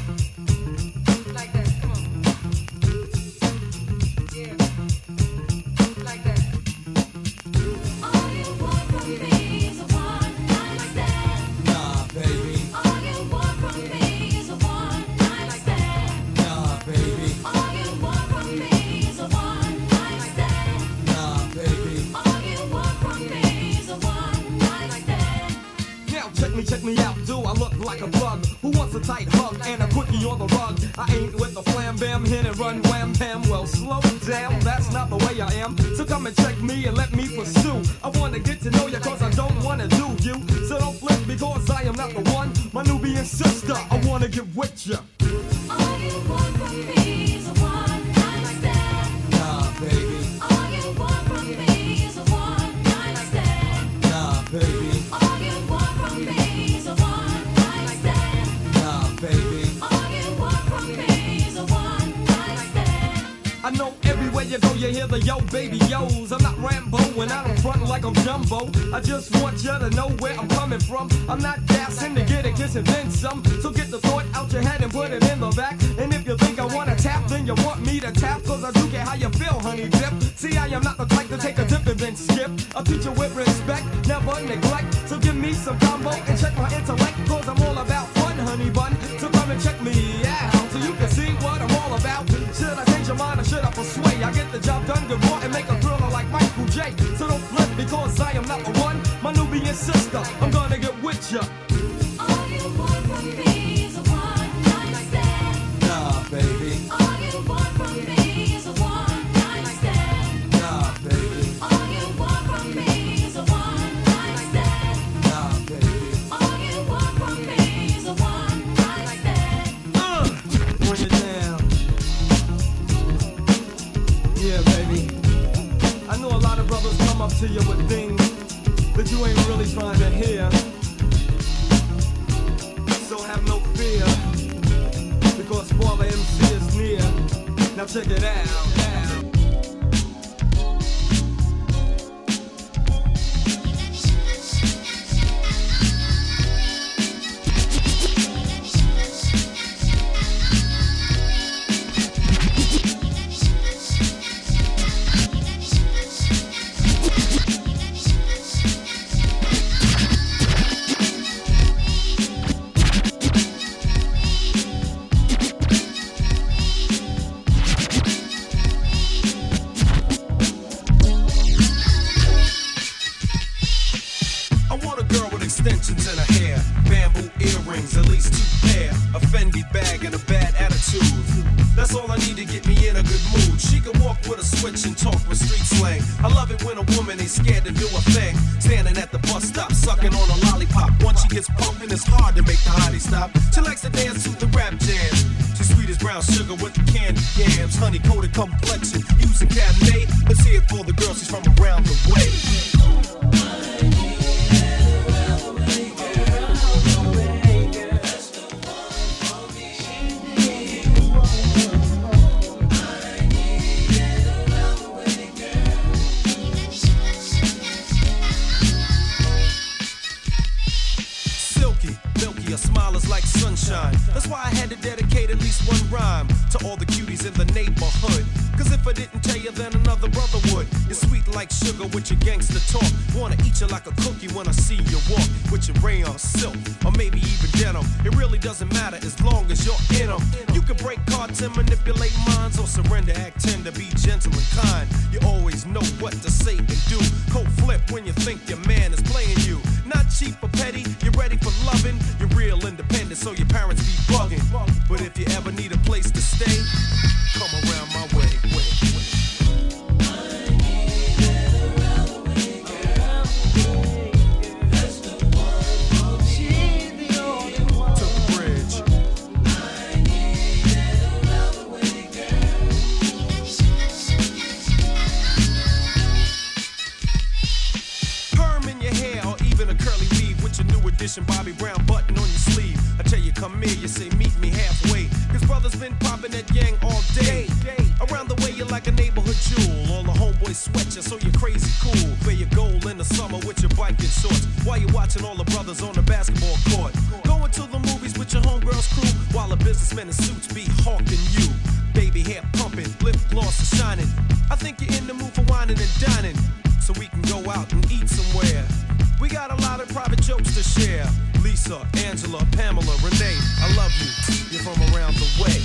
Like that, come on. Yeah. tight hug and a quickie on the rug. I ain't with the flam bam, hit and run wham bam. Well, slow down, that's not the way I am. So come and check me and let me pursue. I wanna get to know you cause I don't wanna do you. So don't flip because I am not the one. My Nubian sister, I wanna get with you. All you want from me is a one night stand. Nah, baby. All you want from me is a one night stand. Nah, baby. All you want from me is a one night stand. Nah, baby. All you want from me is a one night stand. I know everywhere you go you hear the yo baby yo's. I'm not Rambo and I don't front like I'm Jumbo. I just want you to know where I'm coming from. I'm not gassing to get a kiss and then some. So get the thought out your head and put it in the back. And if you think I wanna tap, then you want me to tap. Cause I do get how you feel, honey dip. See, I am not the type to take a dip and then skip. I'll teach you with respect, never neglect. So give me some combo and check my intellect. Cause I'm all about fun, honey bun. So come and check me out so you can see what I'm all about. Should I change your mind or should I persuade? I get the job done good more and make a thriller like Michael J. So don't flip because I am not the one. My Nubian sister, I'm gonna get with ya. All you want from me is a one night stand. Nah, baby. All you want from me is a one night stand. Nah, baby. All you want from me is a one night stand. Nah, baby. All you want from me is a one night stand. Bring it down. Yeah, baby. I know a lot of brothers come up to you with things that you ain't really trying to hear. So have no fear, because Father MC is near. Now check it out. Extensions in her hair, bamboo earrings, at least 2 pair, a Fendi bag and a bad attitude. That's all I need to get me in a good mood. She can walk with a switch and talk with street slang. I love it when a woman ain't scared to do a thing. Standing at the bus stop, sucking on a lollipop. Once she gets pumping, it's hard to make the hottie stop. She likes to dance to the rap jam. She's sweet as brown sugar with the candy yams. Honey coated complexion, using Cabernet. Let's see it for the girl, she's from around the way. Her smile is like sunshine. That's why I had to dedicate at least one rhyme to all the cuties in the neighborhood. Cause if I didn't tell you, then another brother would. You're sweet like sugar with your gangster talk. Wanna eat you like a cookie when I see you walk. With your rayon silk, or maybe even denim. It really doesn't matter as long as you're in them. You can break cards and manipulate minds, or surrender, act tender, be gentle and kind. You always know what to say and do. Cold flip when you think your man is playing you. Not cheap or petty, you're ready for loving. You're real independent, so your parents be bugging. But if you ever need a place to stay, come around my way. Bobby Brown button on your sleeve. I tell you, come here, you say meet me halfway. Cause brothers been popping that yang all day. Around the way, you're like a neighborhood jewel. All the homeboys sweat you, so you're crazy cool. Wear your gold in the summer with your biking shorts. While you're watching all the brothers on the basketball court. Going to the movies with your homegirl's crew. While the businessmen in suits be hawking you. Baby hair pumping, lip gloss is shining. I think you're in the mood for whining and dining. So we can go out and eat somewhere. We got a lot of private jokes to share. Lisa, Angela, Pamela, Renee, I love you. You're from around the way.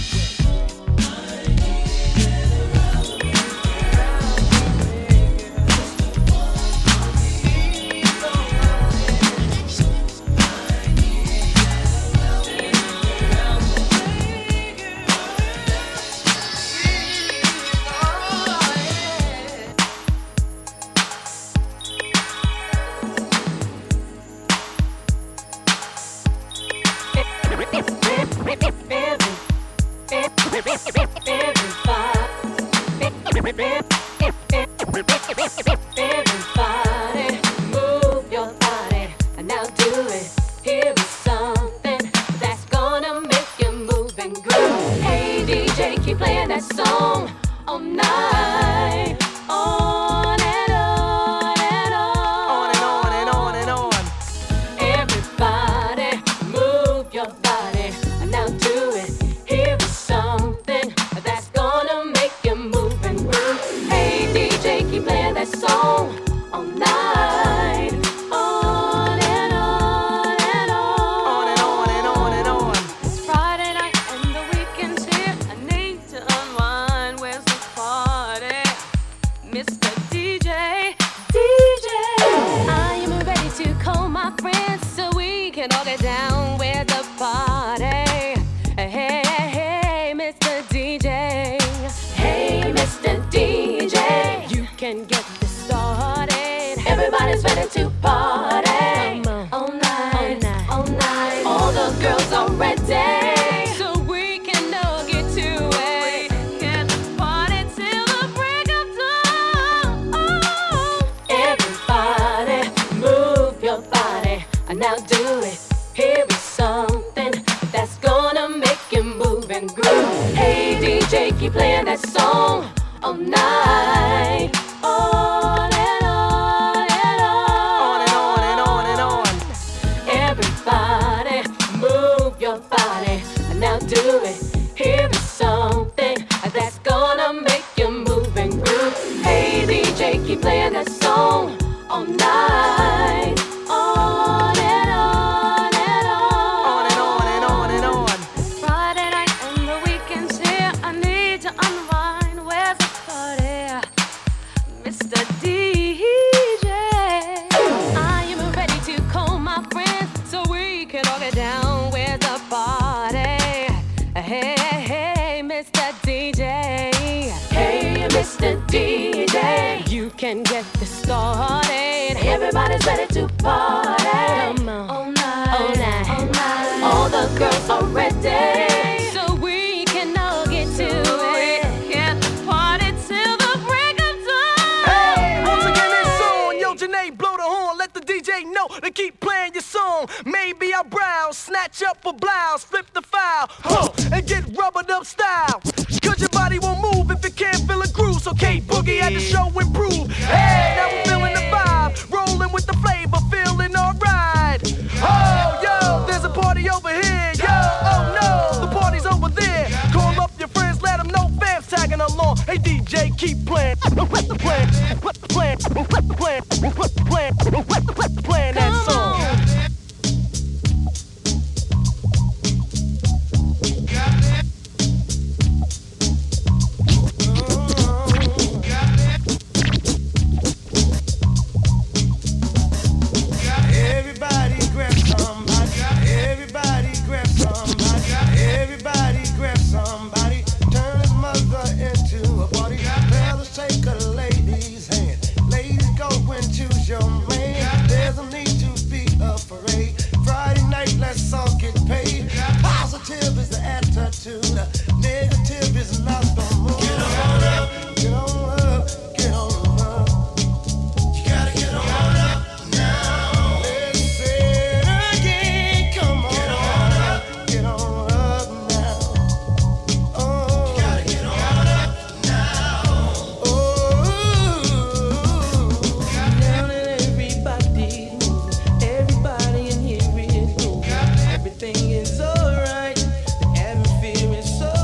moving groove. Hey DJ, keep playing that song all night. On and on and on. On and on and on and on. Everybody, move your body. Now do it. Here is something that's gonna make you move and groove. Hey DJ, keep playing that song all night. On and on and on. On and on and on and on. It's Friday night and the weekend's here. I need to unwind. Where's the party? Mr. DJ, DJ. I am ready to call my friends so we can all get down. Where's the party? Hey, hey, Mr. DJ. Hey, Mr. DJ. You can get this started. Everybody's ready to party. All night, all night. All the girls are ready. So we can all get to it. Get the party till the break of dawn. Everybody, move your body. Now do it. Here is something that's gonna make you move and groove. Hey DJ, keep playing that song all night. On and on and on. On and on and on and on. Everybody, move your body. Now do it. Here is something that's gonna make you move and groove. Hey DJ, keep playing that song all night. On and on and on. On and on and on and on. Friday night and the weekend's here. I need to unwind. Where's the party? Mr. DJ. I am ready to call my friends so we can all get down. Where's the party? Hey, hey, Mr. DJ. Hey, Mr. DJ. You can get this started. Everybody's ready to party. Come on. All night, all night, all night. All the girls are ready. So we can all get to it. Get the party till the break of dawn. Hey, once again it's on. Yo, Janae, blow the horn. Let the DJ know to keep playing your song. Maybe I'll browse, snatch up a blouse, flip the file, and get rubbered up style. Cause your body won't move if it can't feel a groove. So K-Boogie had to show improve. Hey, now we're feeling the vibe. Rolling with the flavor, feeling alright. Oh, yo, there's a party over here. Yo, oh no, the party's over there. Call up your friends, let them know fans tagging along. Hey DJ, keep playing, playing that song. Everybody grab somebody. Everybody grab somebody. Everybody grab somebody. Turn his mother into a party. Fellas, take a lady's hand. Ladies, go and choose your man. There's no need to be afraid. Friday night, let's all get paid. Positive is the attitude. Negative is not the mood. Get on up. Get on up. Get on up. You gotta get on up now. Let's say it again. Come on. Get on up. Get on up now. Oh. You gotta get on up now. Oh. Now that everybody's moving, everybody in here is moving. Everything is alright. The atmosphere is so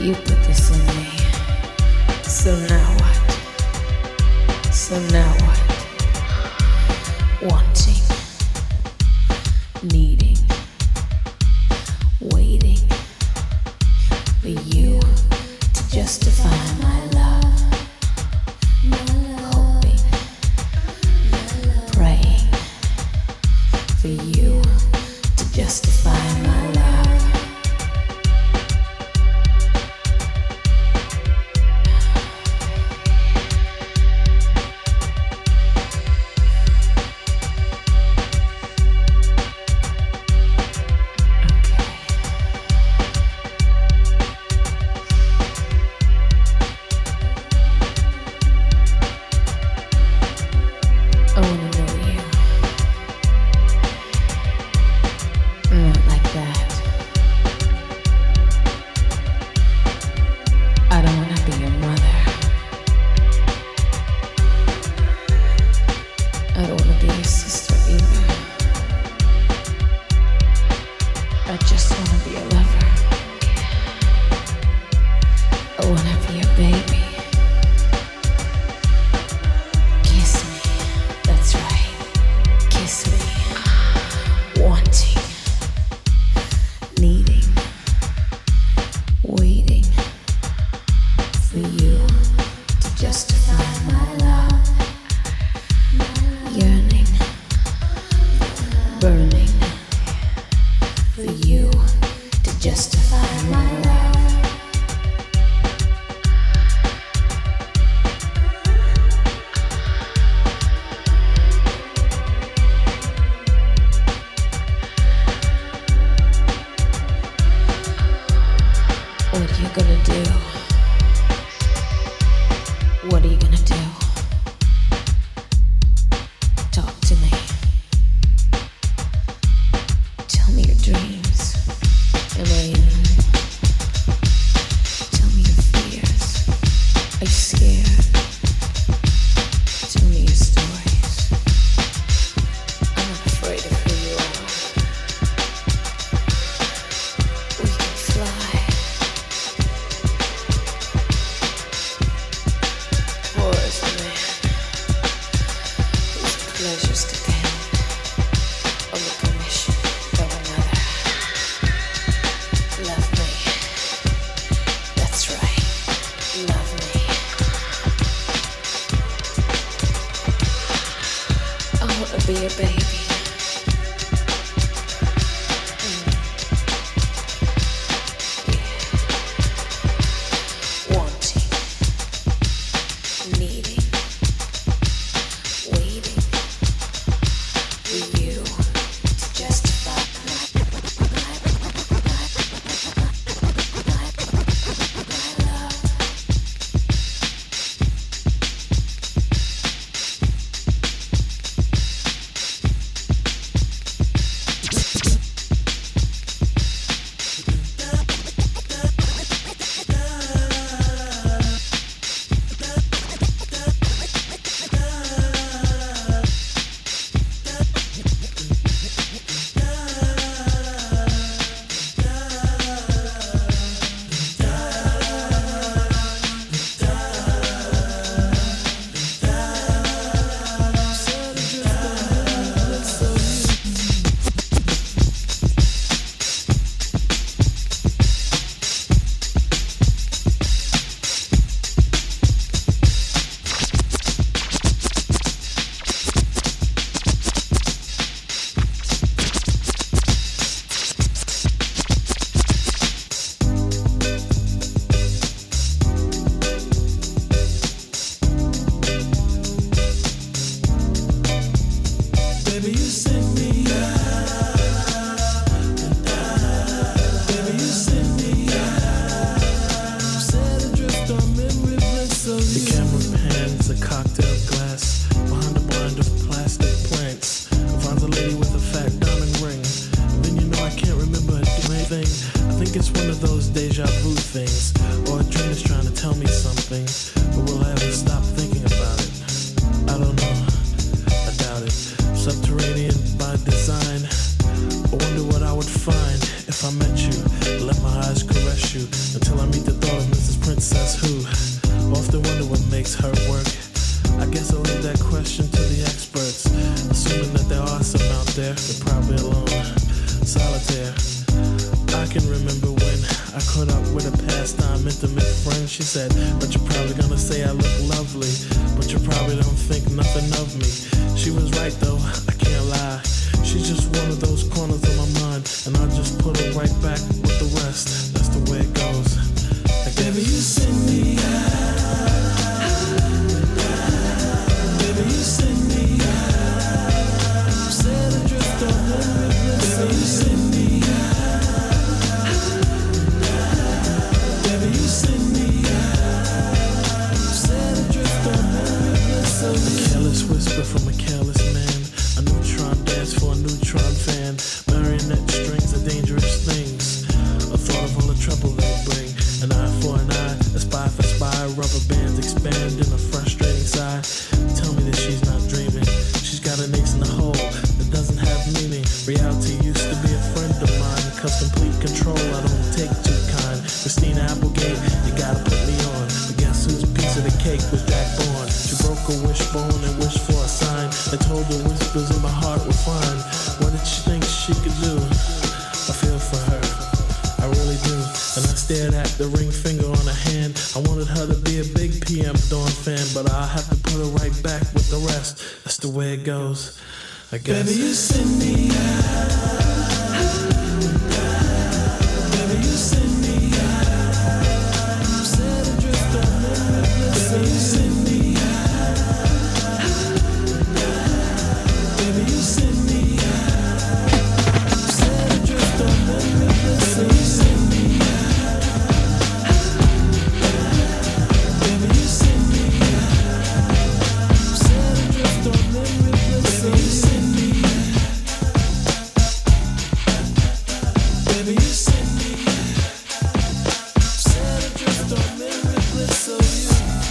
You put this in me. So now what? So now what? Wanting, needing, waiting for you to justify my love. Hoping, praying for you to justify my love. I met you, let my eyes caress you until I meet the thought of pastime, intimate friend. She said, but you're probably gonna say I look lovely, but you probably don't think nothing of me. She was right though, I can't lie. She's just one of those corners of my mind, and I just put her right back with the rest. That's the way it goes. Baby, you send me out. Baby, you send me out. Set adrift on the river. Baby, you send me out. Baby, you send me out. Set adrift on the river. A careless whisper from a careless man. A neutron dance for a neutron fan. Marionette strings are dangerous things. A thought of all the trouble they bring. An eye for an eye, a spy for spy. Rubber bands expand in a frustrating sigh. Tell me that she's not dreaming. She's got an ace in the hole that doesn't have meaning. Reality used to be a friend of mine. Cause complete control I don't take too kind. Christina Applegate, you gotta put me on. But guess whose piece of the cake was Jack Bourne? She broke a wishbone and wished for a sign. I told her whispers in my heart were fine. What did she think she could do? I feel for her, I really do. And I stared at the ring finger on her hand. I wanted her to be a big PM Dawn fan, but I'll have to put her right back with the rest. That's the way it goes, I guess. Baby, you send me out. Baby, you send me out. Set adrift on the river. Baby, you send me out. Baby, you send me out. Set adrift on the river. Baby, you send me out. Baby, you send me out. Set adrift on the river. Baby, you send me out. Baby, you send me out. Set adrift on the river. So you.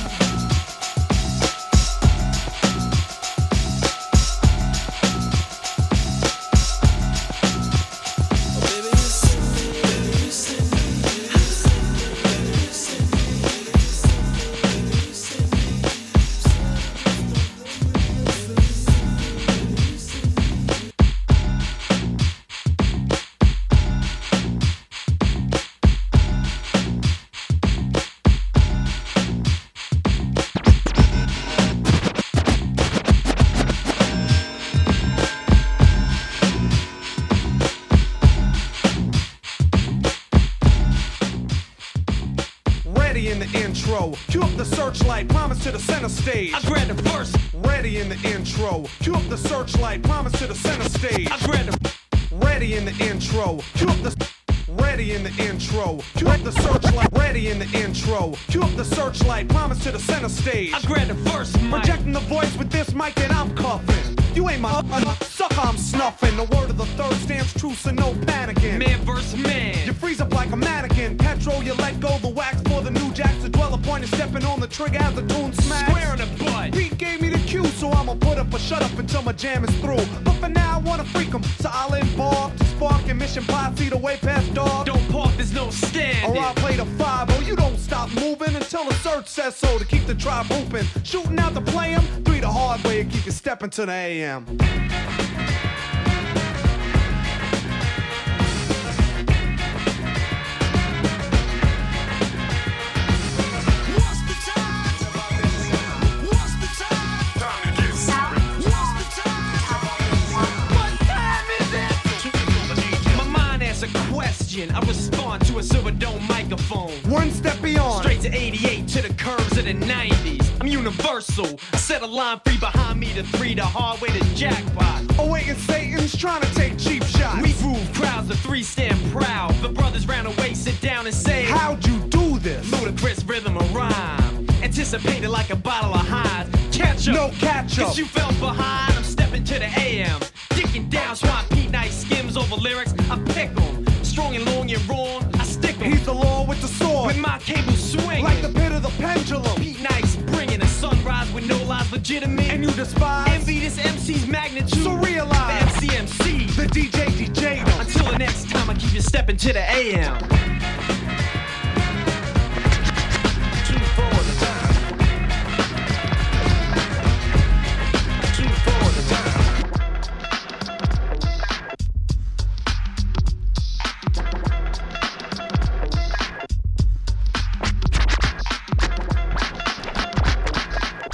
Ready in the intro, cue up the searchlight, promise to the center stage. I grab the first. Ready in the intro, cue up the searchlight, promise to the center stage. I grab the. Ready in the intro, cue up the. Ready in the intro, cue up the searchlight. Ready in the intro, cue up the searchlight, promise to the center stage. I grab the first mic, projecting the voice with this mic and I'm cuffing. You ain't my sucker, I'm snuffing. The word of the third stands true, so no panicking. Man versus man, you freeze up like a mannequin. Petrol, you let go the wax for the new jacks to dwell upon you. Stepping on the trigger as the tune smash. Square in the butt. Pete gave me the cue, so I'ma put up a shut up until my jam is through. But for now, I wanna freak 'em, so I'll embark to spark and mission posse the way past dog. Don't park, there's no stand. Or I'll play the 5-0. You don't stop moving until the search says so to keep the tribe hooping. Shooting out to play 'em, 3 the hard way and keep you stepping to the AM. I respond to a silver dome microphone. One step beyond, straight to 88, to the curves of the 90s. I'm universal. I set a line free behind me to 3, the hard way to jackpot. Awaiting Satan's trying to take cheap shots. We groove crowds, the 3 stand proud. The brothers round away sit down and say, how'd you do this? Ludicrous rhythm of rhyme, anticipated like a bottle of highs. Catch up, no catch up, 'cause you fell behind. I'm stepping to the AM, dicking down swamp Pete Nice skims over lyrics. I pick 'em. Strong and long and wrong, I stick 'em. He's the law with the sword, with my cable swing like the pit of the pendulum. Pete Nice bringing a sunrise with no lies legitimate. And you despise, envy this MC's magnitude. So realize, the MC, the DJ. Until the next time, I keep you stepping to the AM.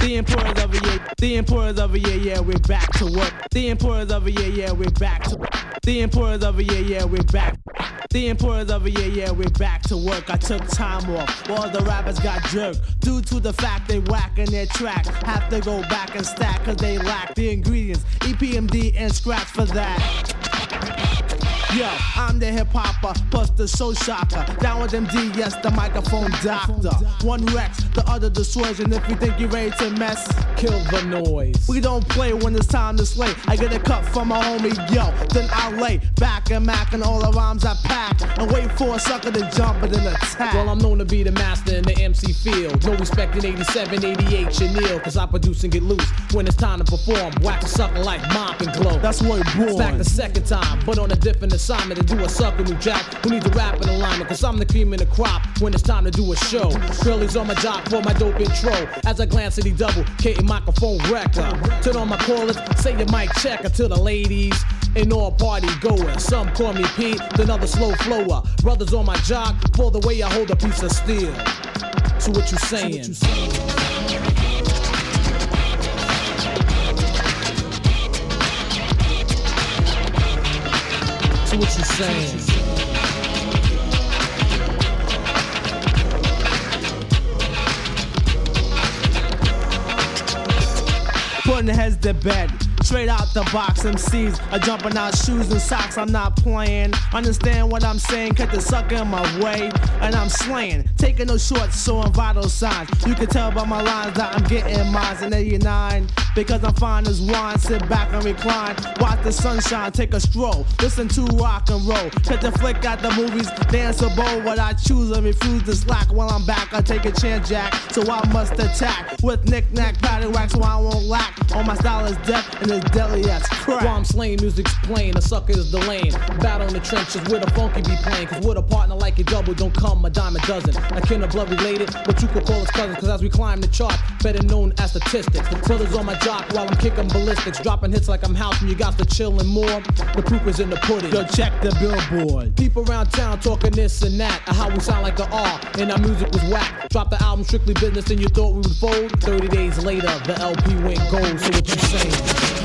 The importers of a year, the importers of a year, yeah, we're back to work. The importers of a year, yeah, we're back to work. The importers of a year, yeah, we're back. The importers of a year, yeah, we're back to work. I took time off, while the rappers got jerked. Due to the fact they whacking their track. Have to go back and stack, cause they lack the ingredients. EPMD and scratch for that. Yo, I'm the hip hopper, plus the soul shocker. Down with MD, yes, the microphone doctor. One Rex, the other destroys, and if you think you're ready to mess, kill the noise. We don't play when it's time to slay. I get a cut from my homie, yo, then I lay back and mack and all the rhymes I pack and wait for a sucker to jump and then attack. Well, I'm known to be the master in the MC field. No respect in 87, 88, Chanel, cause I produce and get loose when it's time to perform. Whack a sucker like Mop and Glow. That's what it born. Back the second time, but on a different assignment to do a sucker new jack who needs a rap in alignment, cause I'm the cream in the crop when it's time to do a show. Girlies on my jock for my dope intro. As I glance at the double K microphone wrecker. Turn on my callers, say your mic checker to the ladies and all party goers. Some call me Pete, another slow flower. Brothers on my jock for the way I hold a piece of steel. So what you saying? So what you saying? Putting heads to bed. Straight out the box, MCs are jumping out shoes and socks. I'm not playing. Understand what I'm saying? Cut the sucker in my way, and I'm slaying. Taking no shorts, showing vital signs. You can tell by my lines that I'm getting mines in 89. Because I'm fine as wine. Sit back and recline. Watch the sunshine, take a stroll. Listen to rock and roll. Catch a flick at the movies, dance a bowl. What I choose and refuse to slack. While I'm back, I take a chance, Jack. So I must attack with knick-knack, paddywhack, so I won't lack. All my style is death and it's deadly as crap. While I'm slaying, music's playing, a sucker is delaying. Battle in the trenches where the funky be playing. Cause with a partner like a double, don't come a dime a dozen. I kin of blood related, but you could call us cousins. Cause as we climb the chart, better known as statistics. The brothers on my jock while I'm kicking ballistics. Dropping hits like I'm house and you got to chillin' more. The proof is in the pudding. Yo, check the billboard. People around town talking this and that. How we sound like the R and our music was whack. Drop the album Strictly Business and you thought we would fold. 30 days later, the LP went gold. So what you saying?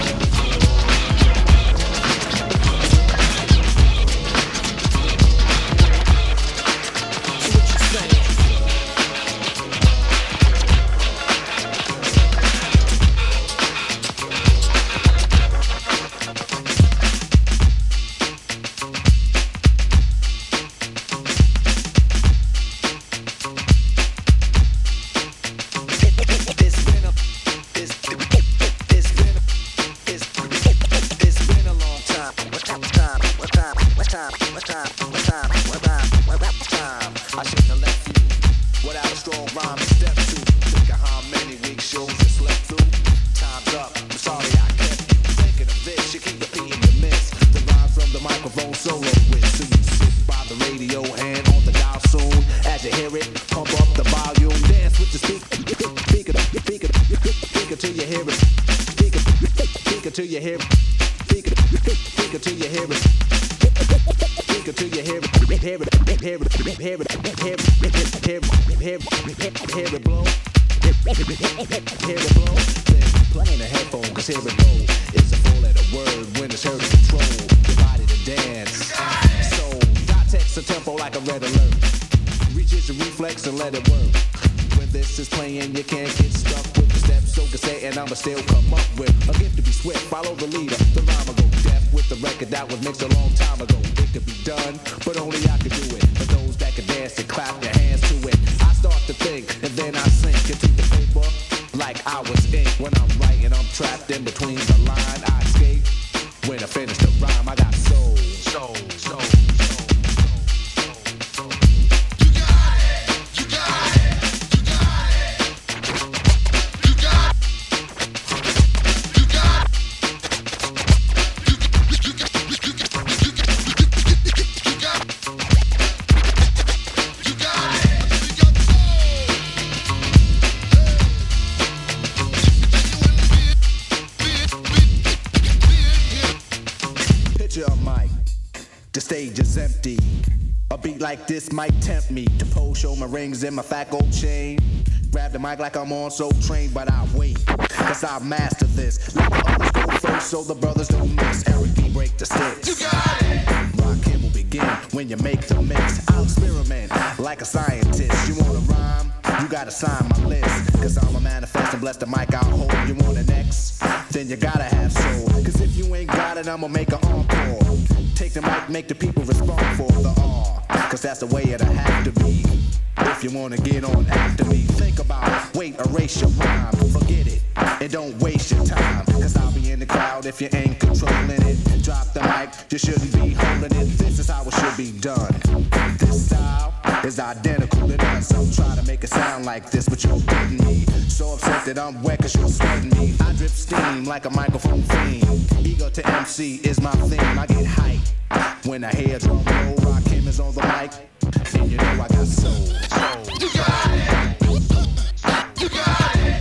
Like this might tempt me to pose, show my rings and my fat gold chain. grab the mic like I'm on Soul Train, but I wait, cause I master this. Let the others go first so the brothers don't miss. Eric D, break the sticks. You got it! Rockin' will begin when you make the mix. I'll experiment like a scientist. You wanna rhyme? You gotta sign my list. Cause I'm a manifest and bless the mic I'll hold. You want an X? Then you gotta have soul. Cause if you ain't got it, I'ma make an encore. Take the mic, make the people respond for the R. Cause that's the way it'll have to be. If you wanna get on after me, think about it. Wait, erase your rhyme. Forget it. And don't waste your time. Cause I'll be in the crowd if you ain't controlling it. Drop the mic, you shouldn't be holding it. This is how it should be done. This style is identical to none. Some try to make it sound like this, but you're getting me. So upset that I'm wet cause you're sweating me. I drip steam like a microphone fiend. Ego to MC is my theme. I get hype when I hear drum roll. Rakim is on the mic, and you know I got soul. You got it! You got it!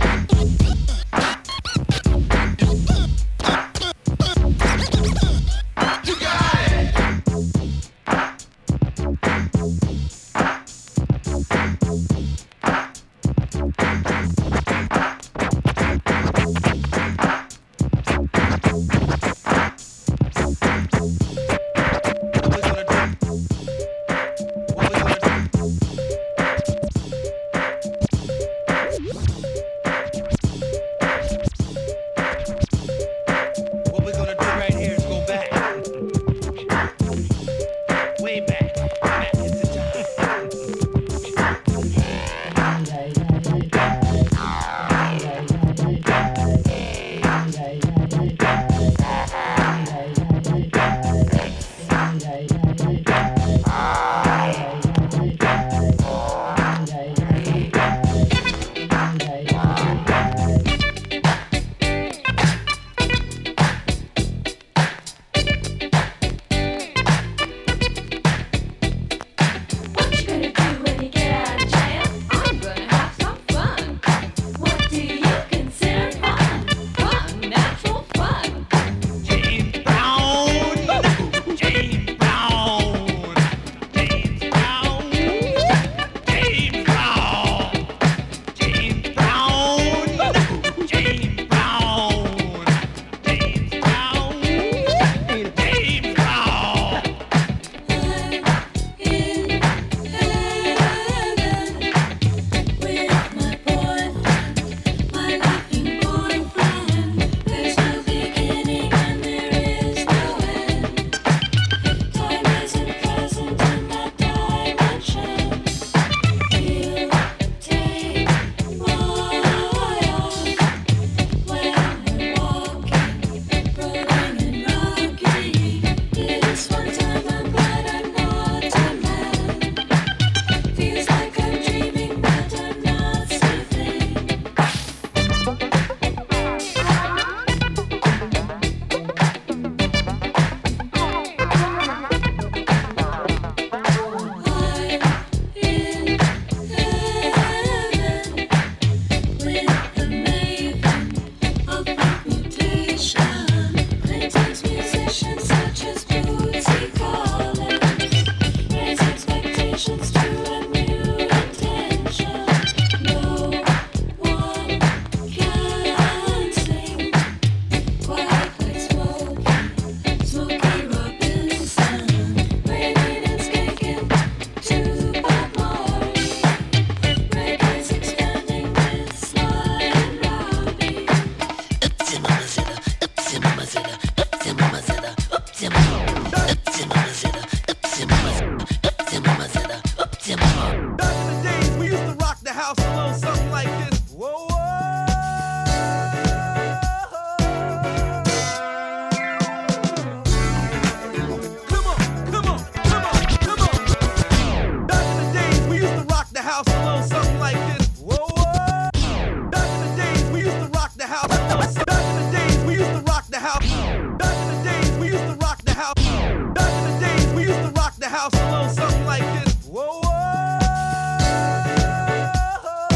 You got house a little something like this. Whoa, whoa.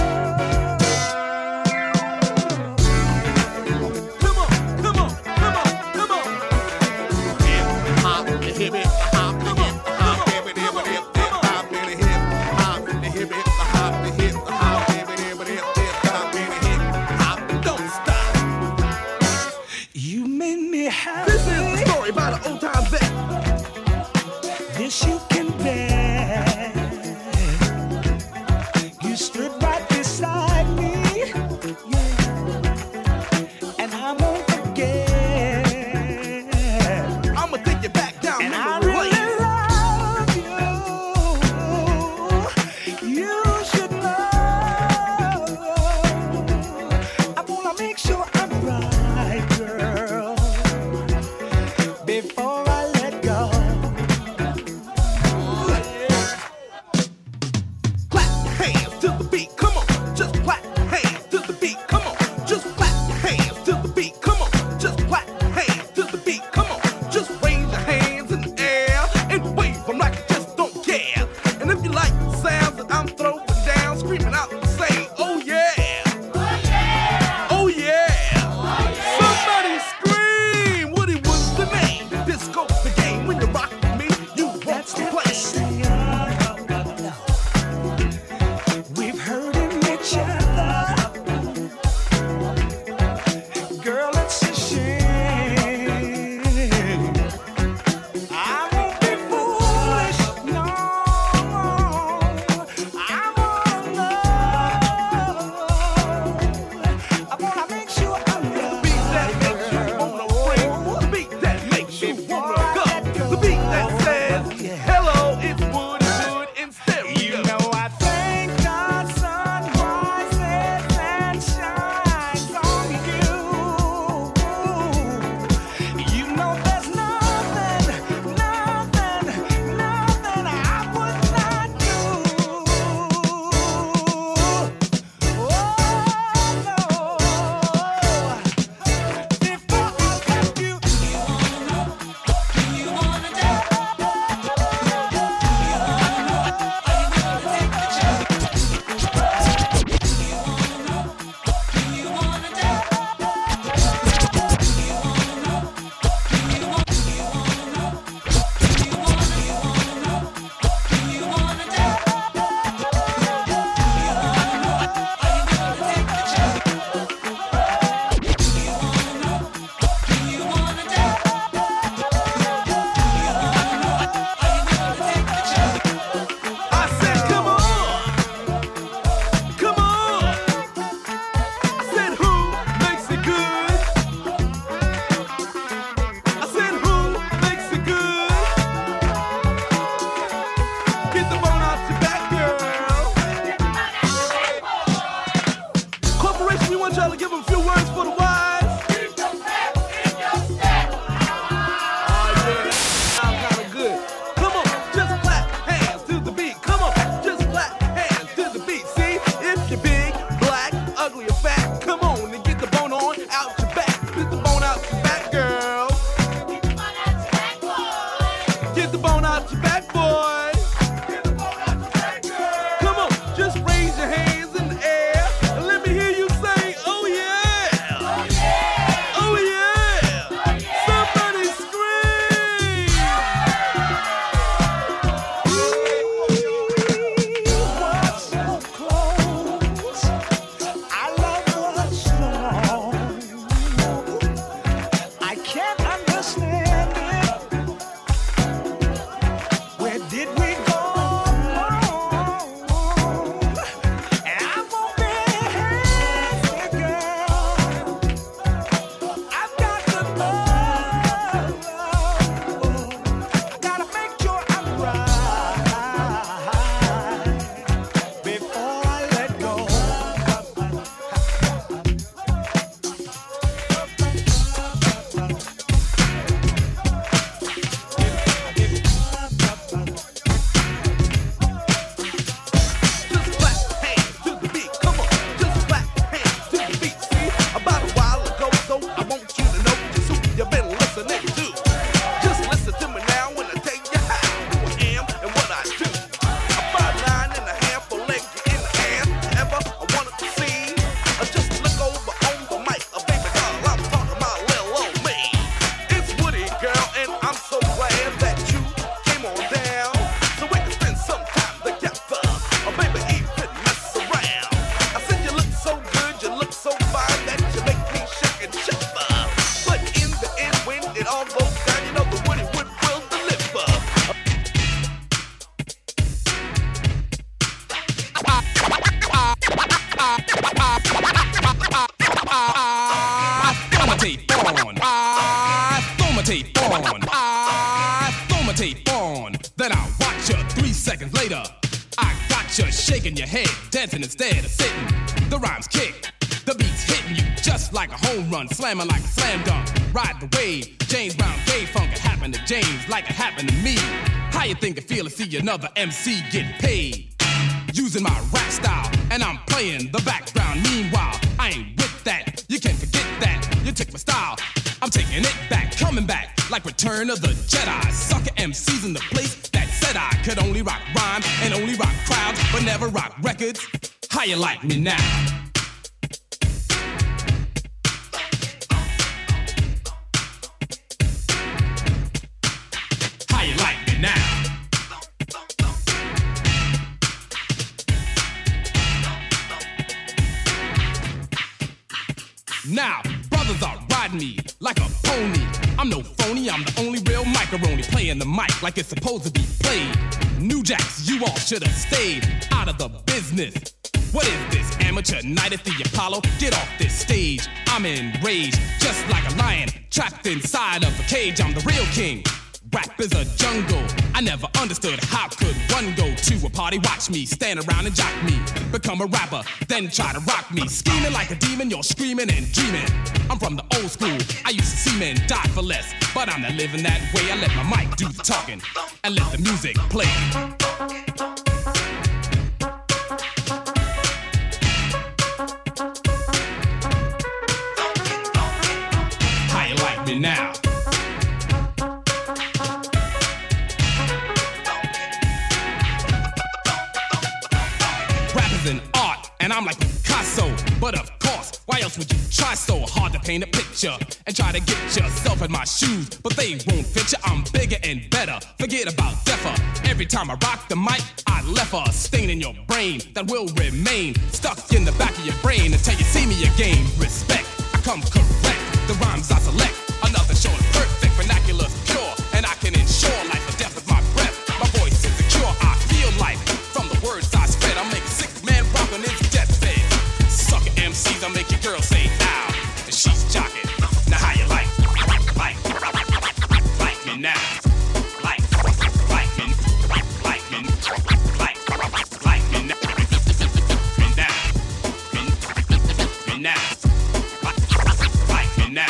screaming out and say, oh yeah. Oh yeah. Somebody scream. Woody was the name. Disco the game. When you rock with me, you want to play. We've heard in each other. Girl, it's a shame. I won't be foolish, no. I wanna love. I wanna make sure I love. Beat that makes you wanna break. The beat that makes you wanna go. The beat that says, hello, it's Woody Wood in stereo. You know I thank God sun rises and shines on you. You know there's nothing I would not do. Oh no, before I left you. I said, come on. Come on. I said, who makes it good? I said, who makes it good? Get the bone out your back, girl. Corporation, we want y'all to give them a few words for the wise. Oh, yeah, that sounds kind of good. Come on, just clap hands to the beat. Come on, just clap hands to the beat. See, if you're big, black, ugly, or fat, come on and get the bone on out your back. Get the bone out your back, girl. Get the bone out your back, boy. Come on, just raise your hands in the air and let me hear you say, oh yeah. Oh yeah. Somebody scream. What's so close? I love what's wrong. I can't understand it. Where did we go wrong? And I won't be happy, girl. I've got to love. I gotta make sure I'm right before I let go. Just clap hands to the beat. Come on, just clap hands to the beat. See, about a while ago, so I want you to know just who you've been listening to. Just listen to me now when I tell you who I am and what I do. About 9.5 legs in the air. Ever I wanted to see? Just look over on the mic, baby girl. I'm talking about little old me. It's Woody, girl, and I'm so glad that you came on down so we can spend some time together. Oh, baby, even mess around. I said you look so good, you look so fine that you make me shake and shiver. But in the end, when it all goes down, you know the Woody Wood will deliver. Then I watch you 3 seconds later. I got you shaking your head, dancing instead of sitting. The rhymes kick, the beat's hitting you just like a home run, slamming like a slam dunk. Ride the wave, James Brown gay funk. It happened to James like it happened to me. How you think it feel to see another MC get paid? Using my rap style, and I'm playing the background. Meanwhile, I ain't with that. You can forget that. You took my style. I'm taking it back, coming back like Return of the Jedi. Sucker MCs in the place that said I could only rock rhyme and only rock crowds, but never rock records. How you like me now? How you like me now? Now, brothers are riding me like a pony. I'm no phony, I'm the only real macaroni, playing the mic like it's supposed to be played. New Jacks, you all should have stayed out of the business. What is this, amateur night at the Apollo? Get off this stage, I'm enraged, just like a lion trapped inside of a cage. I'm the real king. Rap is a jungle. I never understood how could one go to a party, watch me, stand around and jock me, become a rapper, then try to rock me. Scheming like a demon, you're screaming and dreaming. I'm from the old school. I used to see men die for less, but I'm not living that way. I let my mic do the talking and let the music play. How you like me now? An art, and I'm like Picasso. But of course, why else would you try so hard to paint a picture and try to get yourself in my shoes? But they won't fit you, I'm bigger and better. Forget about Zephyr. Every time I rock the mic, I left a stain in your brain that will remain stuck in the back of your brain until you see me again. Respect, I come correct. The rhymes I select, another show is perfect, vernacular's pure, and I can ensure life or death with my breath. My voice is secure, I feel life from the words I spread. I'm making sick man rock on his deathbed. Sucker MCs, I make your girl say ow, and she's jocking. Now how you like me now? Like me now.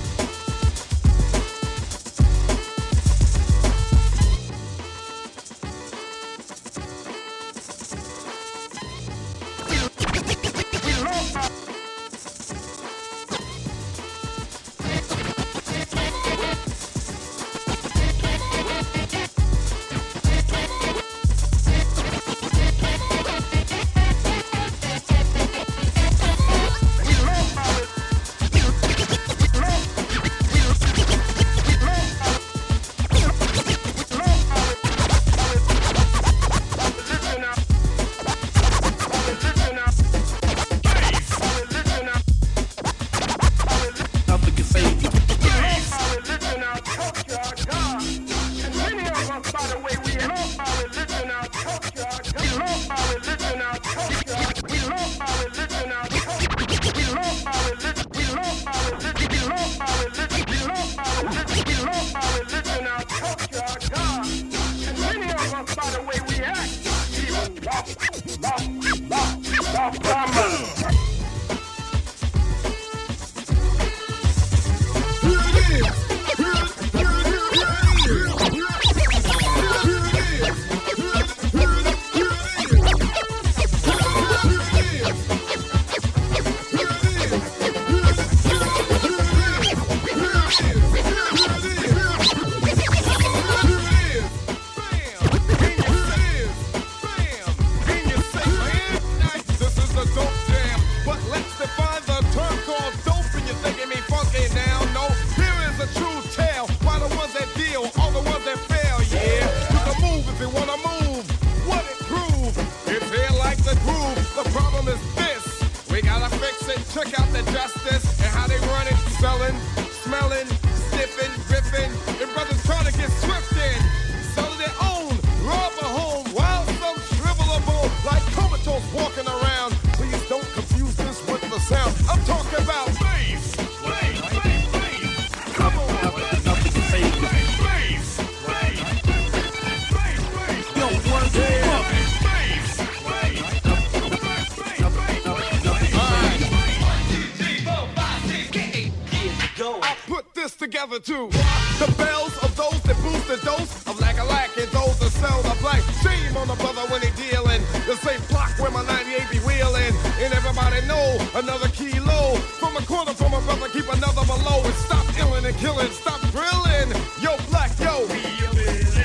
Together too. The bells of those that boost the dose of lack and those that sell the black. Shame on the brother when they dealing. The same block where my 98 be wheeling. And everybody know another kilo. From a corner from a brother, keep another below. And stop illing and killing, stop drilling. Yo, black, yo.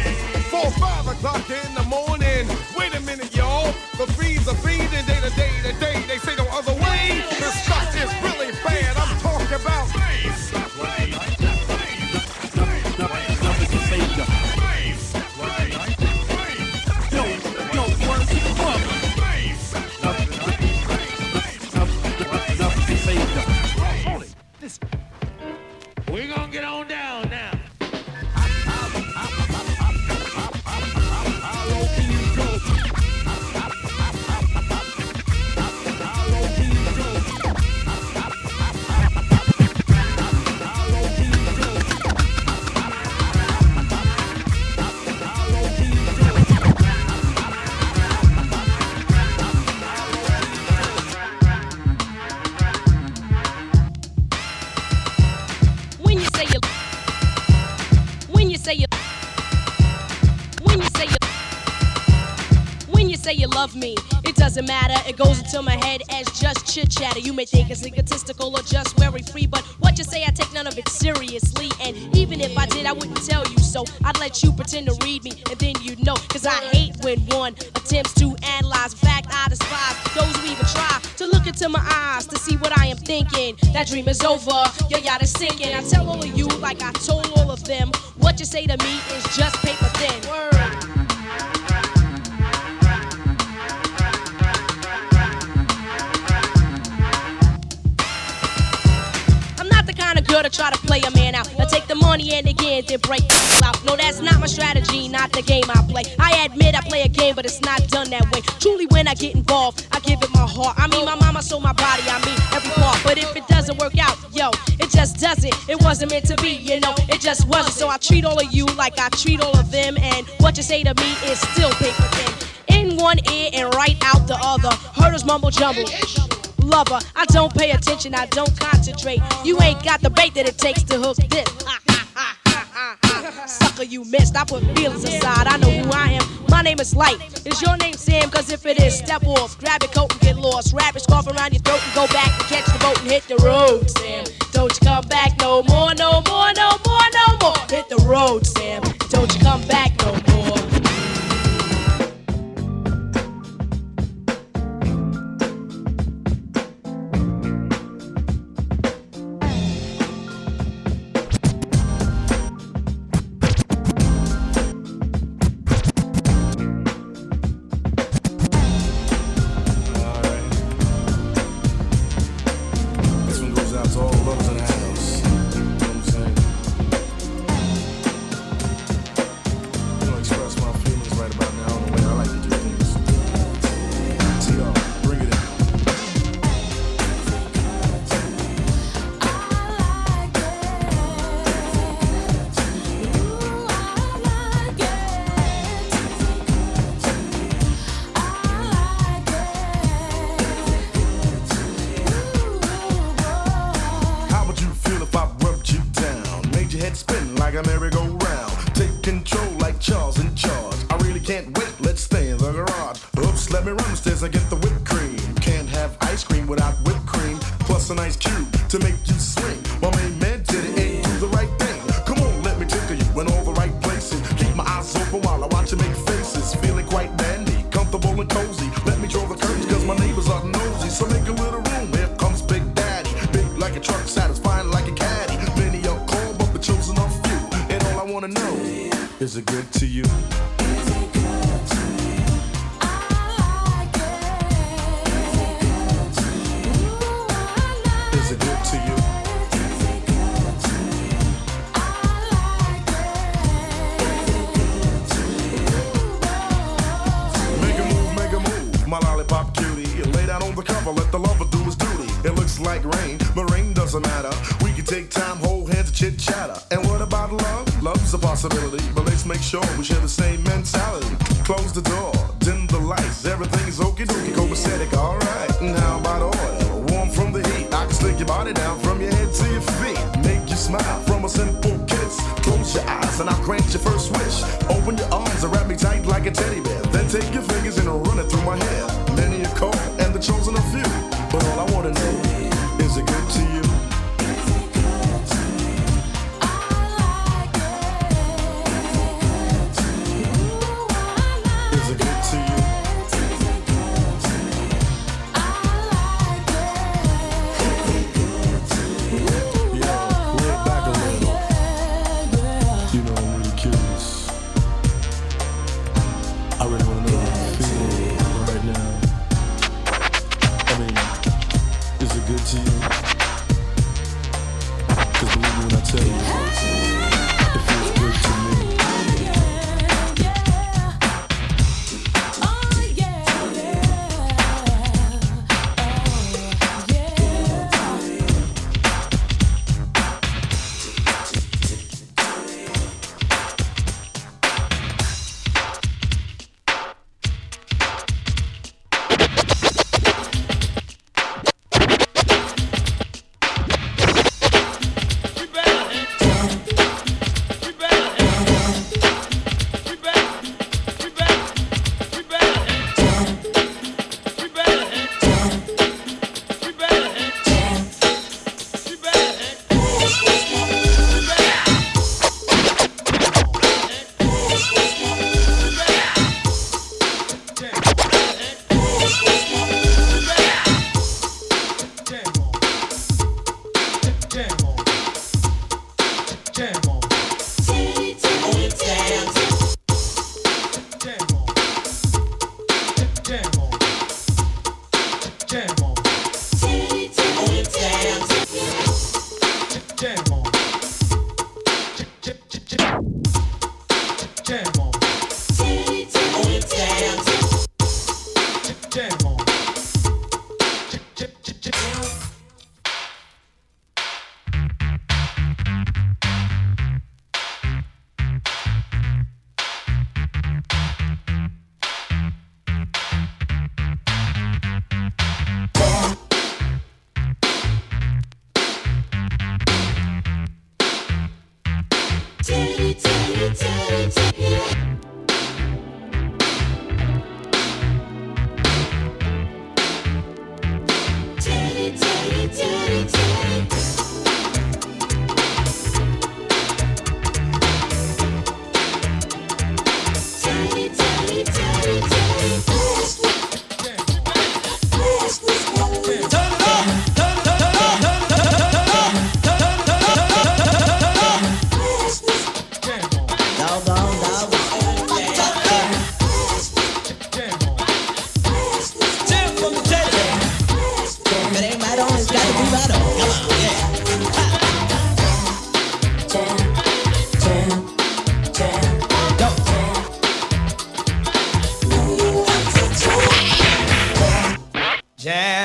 4, 5 o'clock in the morning. Wait a minute, y'all. The fiends are feeding day to day to love me. It doesn't matter, it goes into my head as just chit chatter. You may think it's egotistical or just very free, but what you say, I take none of it seriously. And even if I did, I wouldn't tell you so. I'd let you pretend to read me, and then you'd know. Cause I hate when one attempts to analyze. In fact, I despise those who even try to look into my eyes to see what I am thinking. That dream is over, your yacht is sinking. I tell all of you, like I told all of them, what you say to me is just paper thin. Word. Girl to try to play a man out. I take the money and again then break out. No, that's not my strategy, not the game I play. I admit I play a game, but it's not done that way. Truly, when I get involved, I give it my heart. I mean, my mama, so my body, I mean every part. But if it doesn't work out, yo, it just doesn't. It wasn't meant to be, you know, it just wasn't. So I treat all of you like I treat all of them, and what you say to me is still paper thin. In one ear and right out the other. Herders mumble jumble. Lover, I don't pay attention, I don't concentrate. You ain't got the bait that it takes to hook this. Sucker, you missed. I put feelings aside. I know who I am. My name is Light. Is your name Sam? Cause if it is, step off. Grab your coat and get lost. Wrap your scarf around your throat and go back and catch the boat and hit the road, Sam. Don't you come back no more, no more, no more, no more. Hit the road, Sam. Don't you come back no more.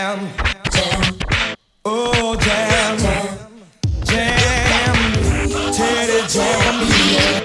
jam, oh jam, jam, Teddy jam for me, yeah.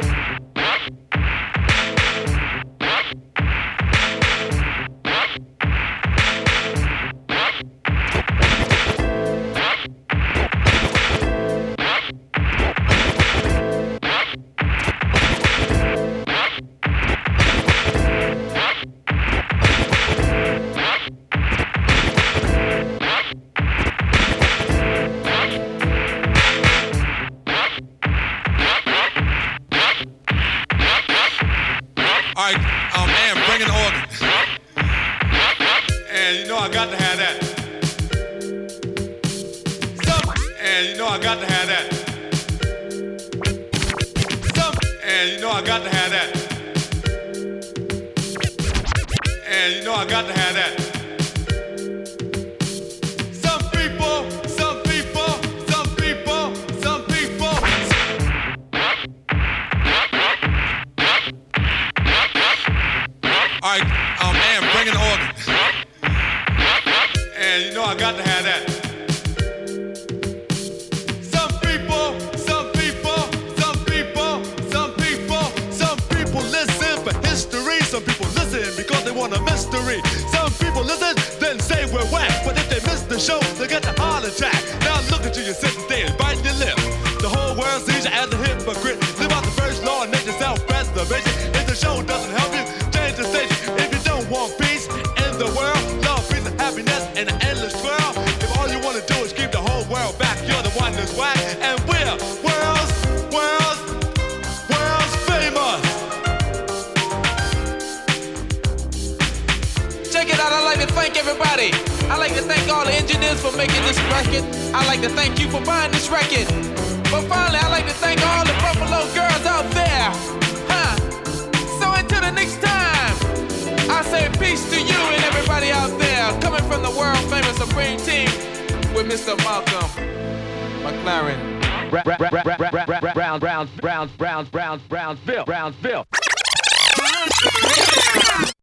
Brownsville.